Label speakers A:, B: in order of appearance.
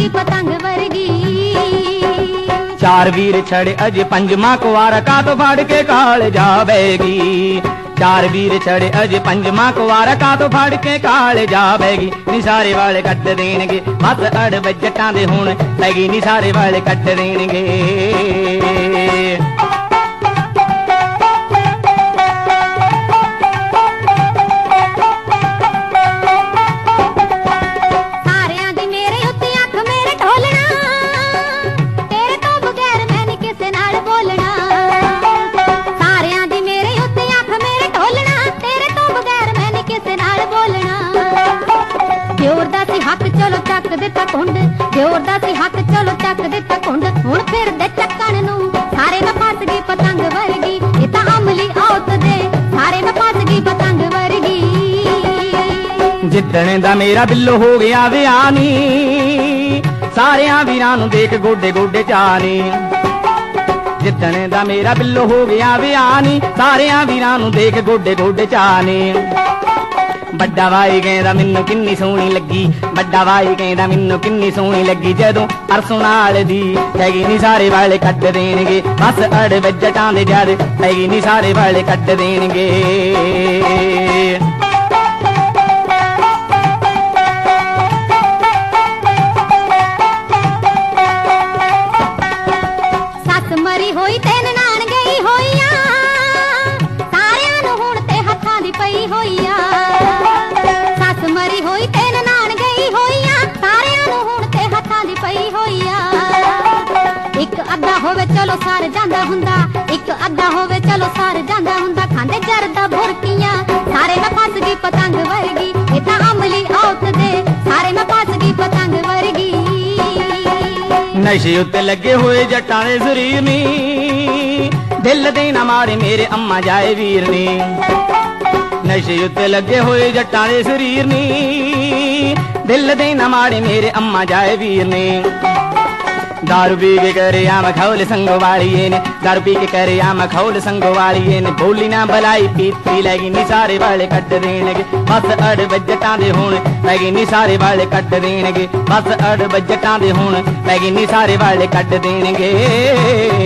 A: गई पतंग वर्गी।
B: चार वीर छड़े अज पंजमा कुवारा का तो फाड़ के काल जावेगी। चार वीर छड़े अज पंजमा कुवारा का तो फाड़ के काल जावेगी। निसारे वाले कट देणगे बस अड़ बजटां दे हुण पैगी। निसारे वाले कट देणगे।
A: चलो चक दिता कुंड जोर दा सी हक चलो चक दिता कुंड हुण फिर दे चक्कण नूं सारे मैं फस गई पतंग वर्गी। ये तां अमली औत दे सारे मैं फस गई पतंग वर्गी।
B: जिद्दण दा मेरा बिल्लो हो गया विआनी सारियां वीरां नूं देख गोडे गोडे चानी। जिद्दण दा मेरा बिल्लो हो गया विआनी सारियां वीरां नूं देख गोडे गोडे चानी। बड़ा भाई कहंदा मैनू किन्नी सोहनी लगी। बड़ा भाई कहंदा मैनू किन्नी सोहनी लगी। जदों परसों नाल दी पैगी नी सारे वाले कट देणगे बस अड़ बजटां दे जद पैगी नी सारे वाले कट देणगे।
A: सस मरी होई ते ननाण गई होईया सारियां नूं हुण ते हत्थां दी पई होईया। मरी होई ते ननाण गई होईया सारियां नूं हुण ते हत्थां दी पई होईया। इक अद्धा होवे चलो सार जांदा हुंदा। इक अद्धा होवे चलो सार जांदा हुंदा। खांदे जरदा बुरकियां सारे मैं फस गई पतंग वर्गी। ये तां अमली औत दे सारे मैं फस गई पतंग वर्गी।
B: नशे उत्ते लगे होए जट्टां दे शरीर नी दिल दे ना मारे मेरे अम्मा जाए वीर नी। नशे उत्ते लगे होए जट्टां दे शरीर नी दिल दे ना मारे मेरे अम्मा जाए वीर ने। दारू पी के करे आम खौल संगो वालिए ने। दारू पी के करे आम खौल संगो वालिए ने। बोली ना भलाई पीती लगी नी सारे वाले कट देणगे बस अड़ बजटां दे हुण पैगी नी सारे वाले कट देणगे। बस अड़ बजटां दे हुण पैगी नी सारे वाले कट देणगे।